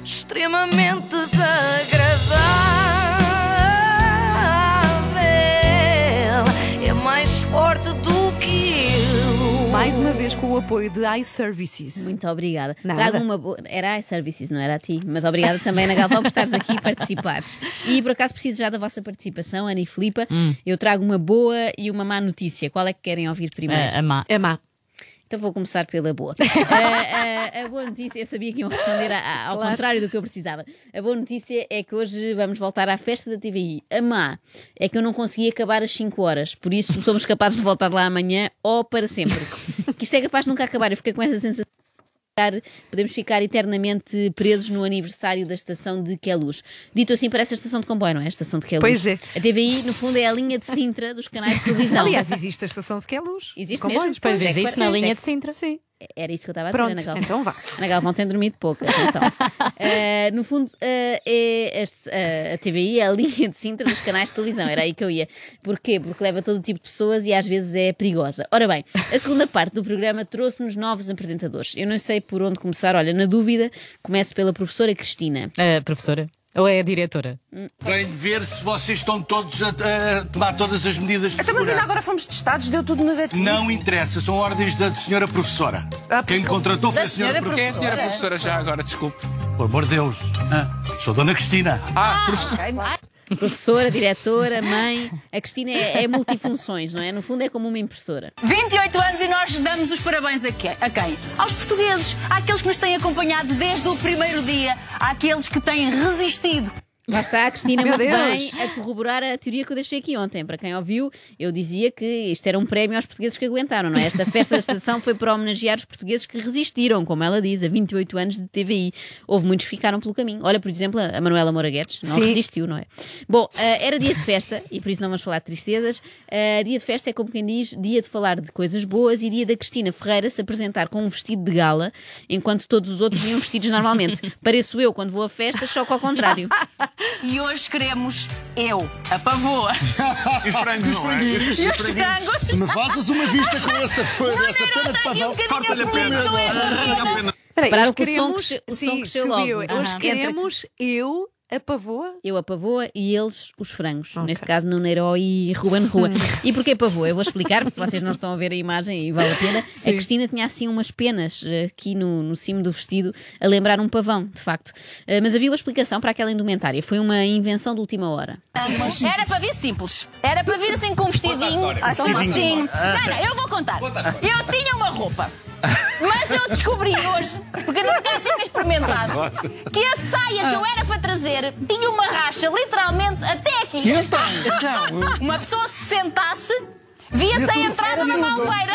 extremamente desagradável. É mais forte do que eu. Mais uma vez com o apoio de iServices. Muito obrigada. Nada. Trago uma boa... Era a iServices, não era a ti. Mas obrigada também, Ana Galvão, por estares aqui e participares. E por acaso preciso já da vossa participação, Ana e Filipa. Eu trago uma boa e uma má notícia. Qual é que querem ouvir primeiro? A má. É má. Então vou começar pela boa. A boa notícia, eu sabia que iam responder ao contrário do que eu precisava. A boa notícia é que hoje vamos voltar à festa da TVI. A má é que eu não consegui acabar às 5 horas, por isso somos capazes de voltar lá amanhã ou para sempre. Que isto é capaz de nunca acabar, eu fiquei com essa sensação. Podemos ficar eternamente presos no aniversário da estação de Queluz. Dito assim, parece a estação de comboio, não é? A estação de Queluz. Pois é. A TVI, no fundo, é a linha de Sintra dos canais de televisão. Aliás, existe a estação de Queluz. Existe Comboios. mesmo? Pois É que existe na parece- linha de Sintra. Sim. Era isto que eu estava a Pronto, dizer, Ana Galvão. então vá. Ana Galvão tem dormido pouco, atenção. No fundo, a TVI é a linha de Sintra dos canais de televisão, era aí que eu ia. Porquê? Porque leva todo tipo de pessoas e às vezes é perigosa. Ora bem, a segunda parte do programa trouxe-nos novos apresentadores. Eu não sei por onde começar, olha, na dúvida, começo pela professora Cristina. A professora? Ou é a diretora? Vem de ver se vocês estão todos a tomar todas as medidas de Então, mas ainda segurança. agora fomos testados, deu tudo negativo. Não interessa, são ordens da senhora professora. Quem me contratou foi a senhora senhora Quem é a professora. senhora professora já agora? Desculpe. Por amor de Deus. Sou Dona Cristina. Professor. Professora, diretora, mãe. A Cristina é multifunções, não é? No fundo é como uma impressora. 28 anos e nós damos os parabéns a quem? Aos portugueses, àqueles que nos têm acompanhado desde o primeiro dia, àqueles que têm resistido. Lá está a Cristina Meu muito Deus. bem a corroborar a teoria que eu deixei aqui ontem. Para quem ouviu, eu dizia que isto era um prémio aos portugueses que aguentaram, não é? Esta festa da estação foi para homenagear os portugueses que resistiram, como ela diz, a 28 anos de TVI. Houve muitos que ficaram pelo caminho. Olha, por exemplo, a Manuela Moura Guedes não Sim. resistiu, não é? Bom, era dia de festa e por isso não vamos falar de tristezas. Dia de festa é como quem diz, dia de falar de coisas boas e dia da Cristina Ferreira se apresentar com um vestido de gala, enquanto todos os outros iam vestidos normalmente. Pareço eu quando vou a festas, só que ao contrário. E hoje queremos a pavoa. E os frangos, não é? E os frangos. Se me fazes uma vista com essa pena de pavão, Corta-lhe a pena. Espera aí, Pararam hoje com o som queremos. que- o som Sim, cresceu subiu. logo. Hoje Aham. queremos a pavoa. Eu a pavoa e eles os frangos. Neste caso, Nuno Herói e Ruben Rua. E porquê pavoa? Eu vou explicar, porque vocês não estão a ver a imagem e vale a pena. A Cristina tinha assim umas penas aqui no cimo do vestido, a lembrar um pavão, de facto. Mas havia uma explicação para aquela indumentária. Foi uma invenção de última hora. Era para vir simples. Era para vir assim com um vestidinho. Assim. Não, eu vou contar. Eu tinha uma roupa. Mas eu descobri hoje, porque nunca tinha experimentado, que a saia que eu era para trazer tinha uma racha literalmente até aqui. Uma pessoa se sentasse, via-se a entrada da malveira.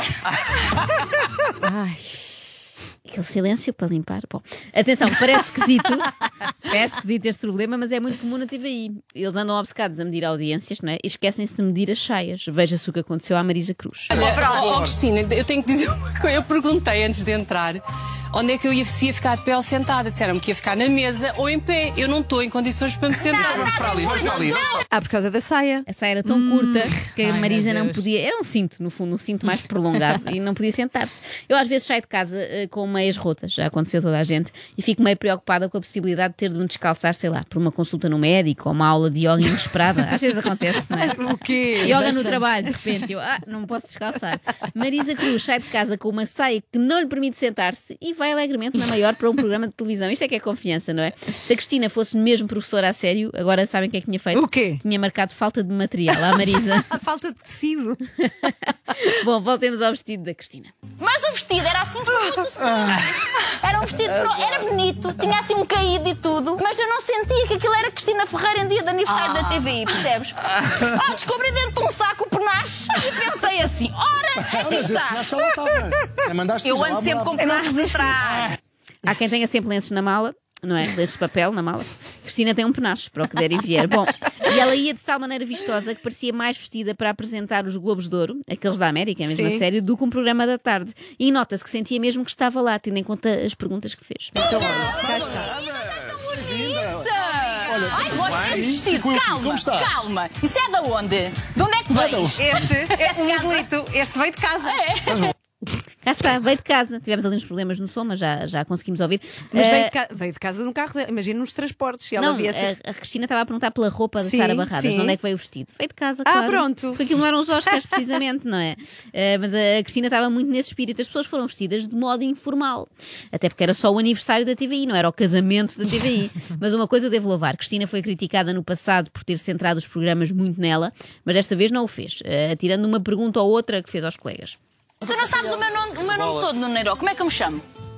Ai, aquele silêncio para limpar. Bom, atenção, parece esquisito. Parece esquisito este problema, mas é muito comum na TVI. Eles andam obcecados a medir audiências, não é? E esquecem-se de medir as saias. Veja-se o que aconteceu à Marisa Cruz. Cristina, eu tenho que dizer uma coisa. Eu perguntei antes de entrar onde é que eu ia ficar de pé ou sentada. Disseram-me que ia ficar na mesa ou em pé. Eu não estou em condições para me sentar. Vamos para ali, vamos para ali. Ah, por causa da saia. A saia era tão curta que a Ai, Marisa meu não Deus. podia. Era um cinto, no fundo, um cinto mais prolongado e não podia sentar-se. Eu às vezes saio de casa com meias rotas, já aconteceu a toda a gente, e fico meio preocupada com a possibilidade de ter de me descalçar, sei lá, por uma consulta no médico ou uma aula de yoga inesperada. Às vezes acontece, não é? O quê? Yoga no Bastante. trabalho, de repente, eu não me posso descalçar. Marisa Cruz sai de casa com uma saia que não lhe permite sentar-se e vai alegremente na maior para um programa de televisão. Isto é que é confiança, não é? Se a Cristina fosse mesmo professora a sério, agora sabem o que é que tinha feito? O quê? Tinha marcado falta de material à Marisa. A falta de tecido. Bom, voltemos ao vestido da Cristina. Mas o vestido era assim todo Era um vestido, era bonito, tinha assim um caído e tudo, mas eu não sentia que aquilo era Cristina Ferreira em dia de aniversário da TVI, percebes? Descobri dentro de um saco o penache e pensei assim, ora, aqui está. Eu ando sempre com penaches atrás. Há quem tenha sempre lenços na mala, não é? Lenços de papel na mala. Cristina tem um penacho, para o que der e vier. Bom, e ela ia de tal maneira vistosa que parecia mais vestida para apresentar os Globos de Ouro, aqueles da América, mesmo Sim. a sério, do que um programa da tarde. E nota-se que sentia mesmo que estava lá, tendo em conta as perguntas que fez. Cá está. Ai, gosto desse vestido. Como Calma, estás? calma. Isso é de onde? De onde é que vens? Este é um Miguelito. Este veio de casa. Cá está, veio de casa. Tivemos ali uns problemas no som, mas já conseguimos ouvir. Mas veio de casa no carro dela. Imagina nos transportes. Se ela Não, viesse... a Cristina estava a perguntar pela roupa da Sim, Sara Barradas. sim. De onde é que veio o vestido? Veio de casa, claro. Pronto. Porque aquilo não eram os Oscars, precisamente, não é? Mas a Cristina estava muito nesse espírito. As pessoas foram vestidas de modo informal. Até porque era só o aniversário da TVI, não era o casamento da TVI. Mas uma coisa eu devo louvar. Cristina foi criticada no passado por ter centrado os programas muito nela, mas desta vez não o fez. Tirando uma pergunta ou outra que fez aos colegas. Tu não sabes o meu nome todo, Nuno Neiro. Como é que eu me chamo?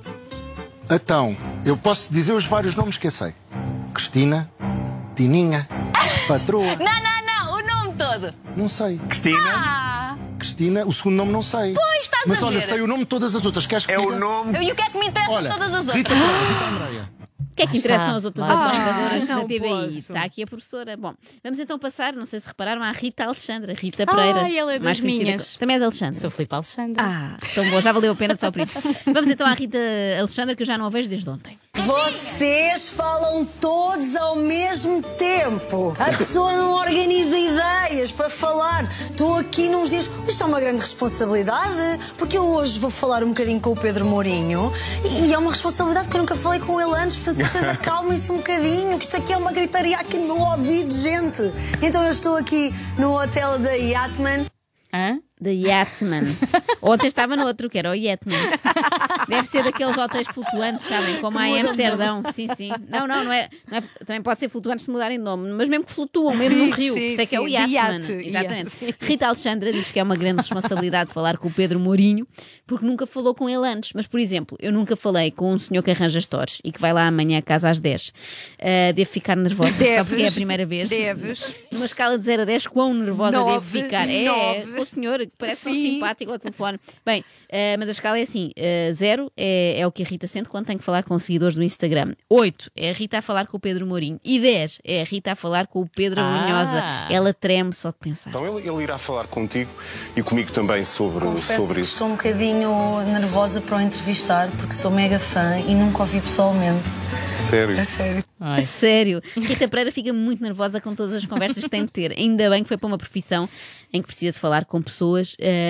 Então, eu posso dizer os vários nomes que eu sei. Cristina, Tininha, Patroa. Não, o nome todo. Não sei. Ah, Cristina, o segundo nome não sei. pois estás Mas a olha, ver. sei o nome de todas as outras. Queres que É o diga? nome. E o que é que me interessa Olha, de todas as outras? Rita Andreia. O que é que interessam as outras apresentadoras da não TVI? posso. Está aqui a professora. Bom, vamos então passar, não sei se repararam, à Rita Alexandra. Rita Pereira. Ela é das mais conhecida minhas. Também és Alexandra. Sou Filipe Alexandre. Tão bom, já valeu a pena de só por isso. Vamos então à Rita Alexandra, que eu já não a vejo desde ontem. Vocês falam todos ao mesmo tempo. A pessoa não organiza ideias para falar. Estou aqui nos dias. Isto é uma grande responsabilidade, porque eu hoje vou falar um bocadinho com o Pedro Mourinho e é uma responsabilidade que eu nunca falei com ele antes, portanto vocês acalmem-se um bocadinho, que isto aqui é uma gritaria aqui no ouvido, gente. Então eu estou aqui no hotel da Yatman. Hã? The Yatman. Ontem estava no outro, que era o Yatman. Deve ser daqueles hotéis flutuantes, sabem? Como há em Amsterdão. Sim. Não é. Também pode ser flutuantes se mudarem de nome, mas mesmo que flutuam, mesmo Sim, num rio. sim, Isso é que é o sim. Yatman. Iate, Exatamente. iate. Rita Alexandra diz que é uma grande responsabilidade falar com o Pedro Mourinho, porque nunca falou com ele antes. Mas, por exemplo, eu nunca falei com um senhor que arranja stores e que vai lá amanhã a casa às 10. Devo ficar nervosa, só porque é a primeira vez. Deves. Numa escala de 0 a 10, quão nervosa devo 9, ficar? 9. O senhor, que parece tão Sim. simpático ao telefone. Bem, mas a escala é assim: 0 é o que a Rita sente quando tem que falar com os seguidores do Instagram. 8 é a Rita a falar com o Pedro Mourinho. E 10 é a Rita a falar com o Pedro Brunhosa. Ela treme só de pensar. Então ele irá falar contigo e comigo também sobre Que isso. estou um bocadinho nervosa para o entrevistar, porque sou mega fã e nunca o vi pessoalmente. Sério? A sério. A sério. Rita Pereira fica muito nervosa com todas as conversas que tem de ter. Ainda bem que foi para uma profissão em que precisa de falar com pessoas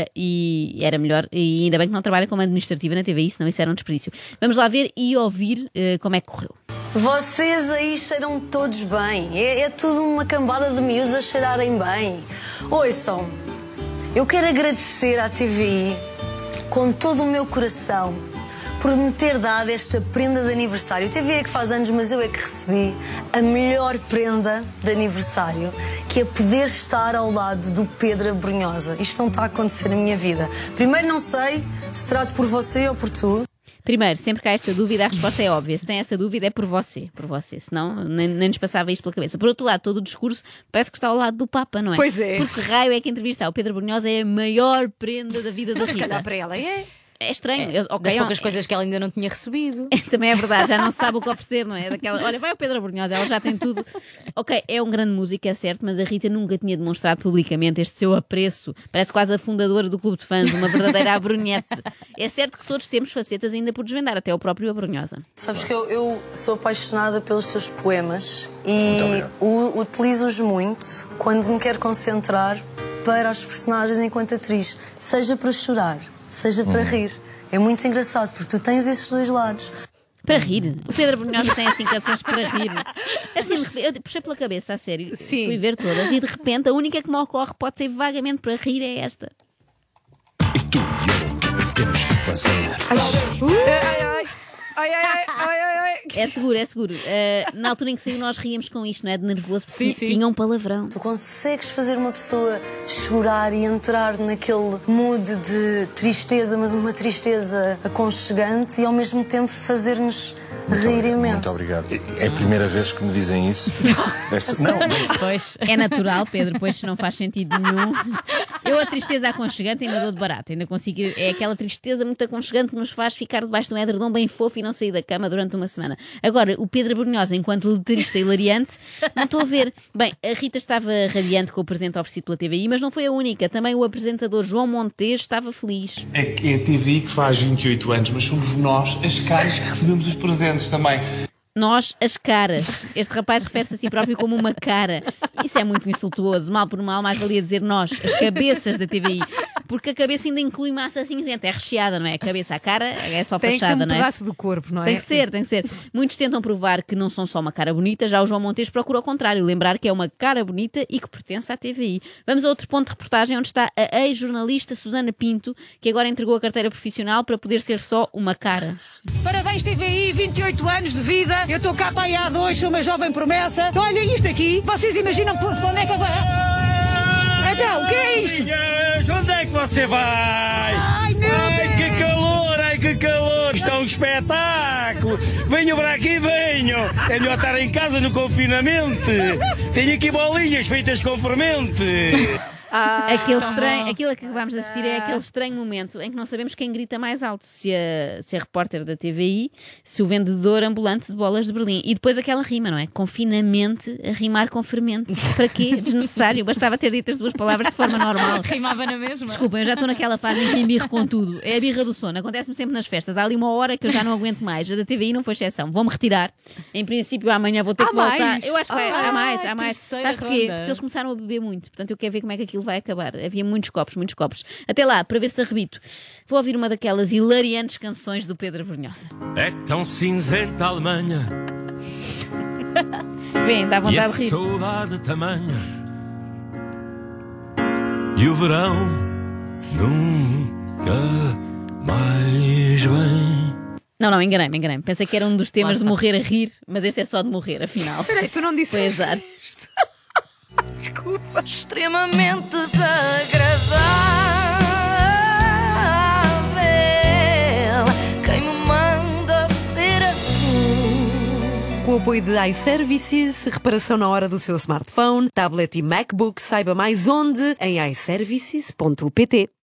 e era melhor. E ainda bem que não trabalha como administrativa na TVI, senão isso era um desperdício. Vamos lá ver e ouvir como é que correu. Vocês aí cheiram todos bem. É tudo uma cambada de miúdos a cheirarem bem. Ouçam, eu quero agradecer à TVI com todo o meu coração por me ter dado esta prenda de aniversário. A TVI é que faz anos, mas eu é que recebi a melhor prenda de aniversário, que é poder estar ao lado do Pedro Brunhosa. Isto não está a acontecer na minha vida. Primeiro, não sei se trato por você ou por tu. Primeiro, sempre que há esta dúvida, a resposta é óbvia. Se tem essa dúvida, é por você. Senão nem nos passava isto pela cabeça. Por outro lado, todo o discurso parece que está ao lado do Papa, não é? Pois é. Porque raio é que entrevistar o Pedro Brunhosa é a maior prenda da vida da Mas se Rita. calhar para ela é. É estranho. Das poucas coisas que ela ainda não tinha recebido. Também é verdade, já não se sabe o que oferecer, não é? Daquela, olha, vai o Pedro Brunhosa, ela já tem tudo. Ok, é um grande músico, é certo, mas a Rita nunca tinha demonstrado publicamente este seu apreço. Parece quase a fundadora do clube de fãs, uma verdadeira abrunhete. É certo que todos temos facetas ainda por desvendar, até o próprio Abrunhosa. Sabes que eu sou apaixonada pelos teus poemas e utilizo-os muito quando me quero concentrar para as personagens enquanto atriz, seja para chorar, seja para rir. É muito engraçado porque tu tens esses dois lados. Para rir. O Pedro Brunhosa tem assim canções para rir. Assim, eu puxei pela cabeça, a sério. Sim. Fui ver todas e de repente a única que me ocorre pode ser vagamente para rir é esta. E tu e eu, o que temos que fazer? Ai. É seguro. Na altura em que saiu nós ríamos com isto, não é? De nervoso, porque Sim. tinha um palavrão. Tu consegues fazer uma pessoa chorar e entrar naquele mood de tristeza, mas uma tristeza aconchegante e ao mesmo tempo fazer-nos rir imenso. Muito obrigado. É a primeira vez que me dizem isso. Não, mas Pois. É natural, Pedro, pois não faz sentido nenhum. Eu a tristeza aconchegante ainda dou de barato, ainda consigo. É aquela tristeza muito aconchegante que nos faz ficar debaixo de um edredom bem fofo e não sair da cama durante uma semana. Agora, o Pedro Brunhosa, enquanto letrista hilariante, não estou a ver. Bem, a Rita estava radiante com o presente oferecido pela TVI, mas não foi a única. Também o apresentador João Montes estava feliz. É que é a TVI que faz 28 anos, mas somos nós as caras que recebemos os presentes também. Nós, as caras. Este rapaz refere-se a si próprio como uma cara. Isso é muito insultuoso. Mal por mal, mais valia dizer nós, as cabeças da TVI. porque a cabeça ainda inclui massa cinzenta, é recheada, não é? A cabeça, a cara é só Tem que ser fachada, um não é? pedaço do corpo, não é? Tem que ser, tem que ser. Muitos tentam provar que não são só uma cara bonita, já o João Montes procura ao contrário, lembrar que é uma cara bonita e que pertence à TVI. Vamos a outro ponto de reportagem onde está a ex-jornalista Susana Pinto, que agora entregou a carteira profissional para poder ser só uma cara. Parabéns TVI, 28 anos de vida, eu estou cá para aí há 2, sou uma jovem promessa. Olha isto aqui, vocês imaginam por onde é que eu vou? Então, o que é isto? Onde é que você vai? Ai, meu Deus! Que calor, ai que calor! Isto é um espetáculo! Venham para aqui, venham! É melhor estar em casa no confinamento! Tenho aqui bolinhas feitas com fermento! Aquilo a que acabámos de assistir é aquele estranho momento em que não sabemos quem grita mais alto, se a repórter da TVI, se o vendedor ambulante de bolas de Berlim. E depois aquela rima, não é? Confinamente a rimar com fermento. Para quê? Desnecessário. Bastava ter dito as duas palavras de forma normal. Rimava na mesma. Desculpem, eu já estou naquela fase em que embirro com tudo. É a birra do sono. Acontece-me sempre nas festas. Há ali uma hora que eu já não aguento mais. A da TVI não foi exceção. Vou-me retirar. Em princípio, amanhã vou ter que voltar. Mais? Eu acho que há mais. Sabes porquê? ronda. Porque eles começaram a beber muito. Portanto, eu quero ver como é que aquilo vai acabar. Havia muitos copos. Até lá, para ver se arrebito. Vou ouvir uma daquelas hilariantes canções do Pedro Brunhosa. É tão cinzenta a Alemanha. Bem, dá E a vontade de rir. saudade tamanha. E o verão nunca mais vem. Não, enganei-me. Pensei que era um dos temas de morrer a rir, mas este é só de morrer, afinal. Peraí, tu não disseste Foi azar. isto. Desculpa. Extremamente desagradável. Quem me manda ser assim? Com o apoio de iServices, reparação na hora do seu smartphone, tablet e MacBook, saiba mais onde em iServices.pt.